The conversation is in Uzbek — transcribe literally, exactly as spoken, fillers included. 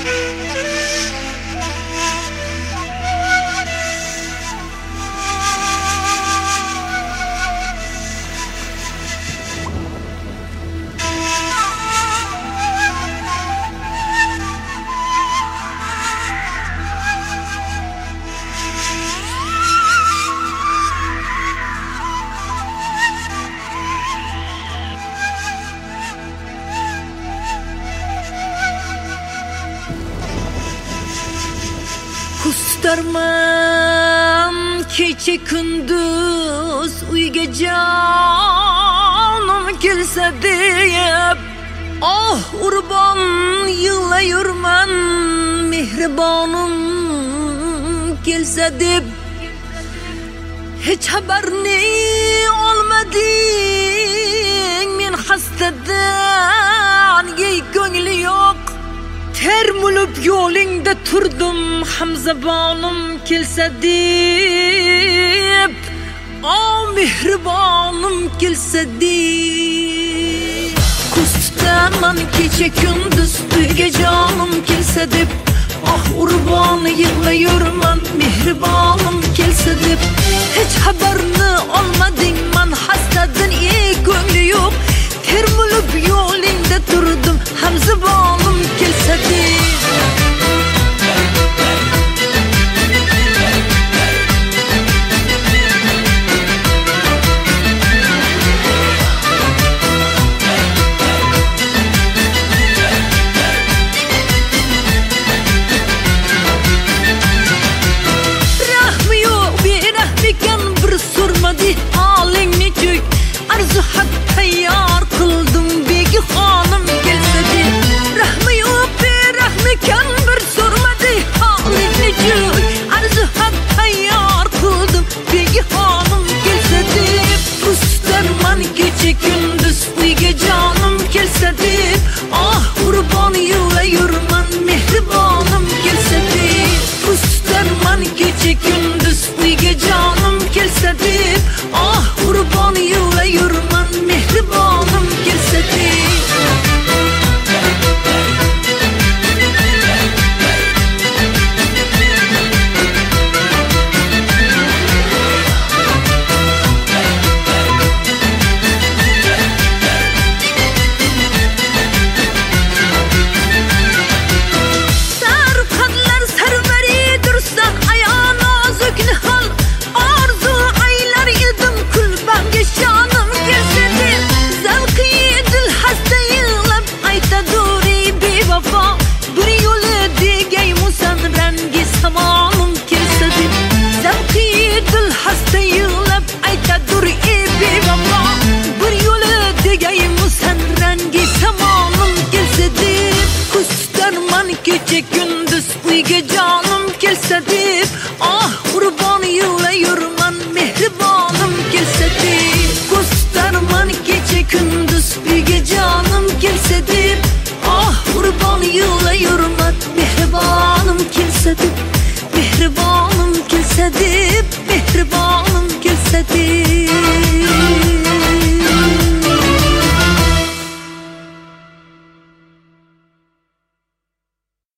Kustarman kecha kunduz uyga jonim kelsa deb, oh urban yig'layurman mehribonim kelsa deb. Hech xabarni olmading men xastadan, ey ko'ngli yo'q termulib yo'lingda turdim hamzabonim kelsa deb, oh mehribonim kelsa deb. Kustdaman kecha kunduz uyga jonim kelsa deb, oh urban yig'layurman mehribonim kelsa deb. Hech xabarni olmading man xastadan, ey ko'ngli yo'q termulib yo'lingda turdim hamzabonim kelsa deb. Rahmi yo'q berahmikan bir surmadi holingni cho'k, arzu haq tayyor qildim begi xonim kelsa deb. Rahmi yo'q berahmikan bir surmadi holingni cho'k, arzu haq tayyor qildim begi xonim kelsa deb. Kustarman kecha kunduz uyga jonim kelsa deb, oh urban yig'layurman mehribonim kelsa deb. Kustarman kecha kunduz uyga jonim kelsa deb, oh urban yig'layurman mehribonim kelsa deb. Kecha kunduz uyga jonim kelsa deb, oh urban yig'layurman mehribonim kelsa deb. Kustarman kecha kunduz uyga jonim kelsa deb, oh urban yig'layurman mehribonim kelsa deb. Mehribonim kelsa deb, mehribonim kelsa deb.